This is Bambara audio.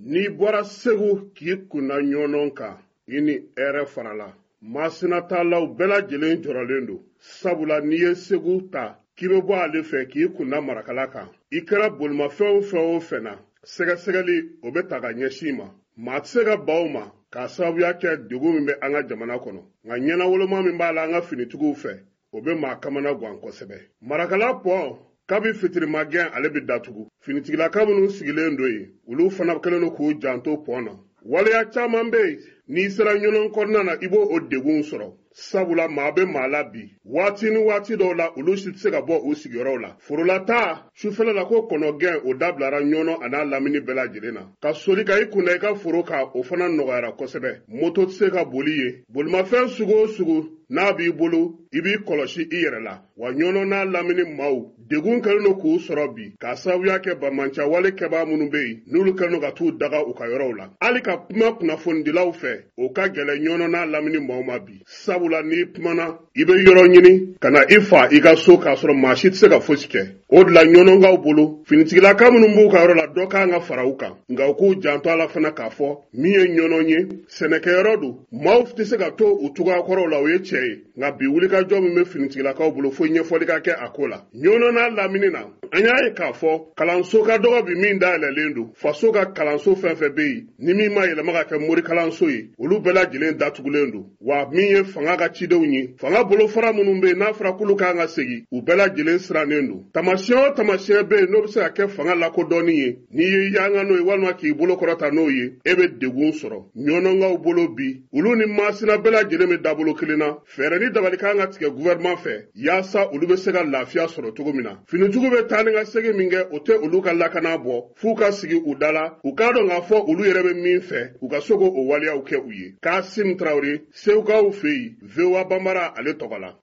N'i bɔra Segu k'i kunna ɲɔnɔn kan i ni hɛrɛ farala. Masina taalaw bɛɛ lajɛlen jɔrɔlen don. Sabula n'i ye Segu ta k'i bɛ bɔ ale fɛ k'i kunna Marakala kan. I kɛra bolimafɛn o fɛn o fɛn na, sɛgɛsɛgɛli o bɛ ta ka ɲɛsin ma. Maa tɛ se ka ban o ma k'a sababuya kɛ degun min bɛ an ka jamana kɔnɔ. Nka ɲɛnawoloma min b'a la an ka finitigiw fɛ, o bɛ maa kamana gan kosɛbɛ. Marakala pont kabi fitirimagɛn ale bɛ datugu. Finitigilaka minnu sigilen don yen, olu fana kɛlen don k'u janto pont na. Waleya caman bɛ yen, n'i sera ɲɔnɔn kɔnɔna na i b'o degun sɔrɔ. Sabula maa bɛ maa la bi. Waati ni waati dɔw la olu si tɛ se ka bɔ u sigiyɔrɔw la. Forolata sufɛla la ko kɔnɔgɛn o dabilara ɲɔnɔn a n'a lamini bɛɛ lajɛlen na. Ka soli ka i kunna i ka foro kan o fana nɔgɔyara kosɛbɛ. Moto tɛ se ka boli ye. Bolimafɛn sugu o sugu n'a b'i bolo i b'i kɔlɔsi i yɛrɛ la. Wa ɲɔnɔn n'a lamini maaw degun kɛlen don k'u sɔrɔ bi. K'a sababuya kɛ bamancɛ wale kɛbaa minnu bɛ yen n'olu kɛlen don ka t'u daga u ka yɔrɔw la. Hali ka kuma kunnafonidilaw fɛ o ka gɛlɛn ɲɔnɔn n'a lamini maaw ma bi. Sabula n'i kumana i bɛ yɔrɔ ɲini ka na i fa i ka so k'a sɔrɔ maa si tɛ se ka fosi kɛ. O de la ɲɔnɔnkaw bolo finitigilaka minnu b'u ka yɔrɔ la dɔ kan ka fara u kan. Nka u k'u janto a la fana k'a fɔ min ye ɲɔnɔn ye sɛnɛkɛyɔrɔ don. Maaw tɛ se ka to u cogoya kɔrɔw la o ye tiɲɛ ye. Nka bi wulikajɔ min bɛ finitigilakaw bolo fo ɲɛfɔli ka kɛ a ko la. Ɲɔnɔn n'a lamini na an y'a ye k'a fɔ kalanso ka dɔgɔ bi min dayɛlɛlen don. Faso ka kalanso fɛn fɛn bɛ yen ni min ma yɛlɛma ka kɛ morikalanso ye olu bɛɛ lajɛlen datugulen don. Wa min ye fanga ka cidenw ye fanga bolofara minnu bɛ yen n'a fɔra k'olu kan ka segin u bɛɛ lajɛlen sirannen don. Tamasiyɛn o tamasiyɛn bɛ yen n'o bɛ se ka kɛ fanga lakodɔnni ye n'i ye yanga n'o ye walima k'i bolo kɔrɔta n'o ye e bɛ degun sɔrɔ. Ɲɔnɔnkaw bolo bi olu ni Masina bɛɛ lajɛlen bɛ dabolo kelen na. Fɛɛrɛ ni dabali kan ka tigɛ gouvernement fɛ yaasa olu bɛ se ka lafiya sɔrɔ cogo min na. Finitigiw bɛ taa ni ka segin min kɛ o tɛ olu ka lakana bɔ f'u ka sigi u da la u k'a dɔn k'a fɔ olu yɛrɛ bɛ min fɛ u ka se k'o waleyaw kɛ u ye. Kasim Traoré Segukaw fɛ yen VOA Banbara ale tɔgɔ la.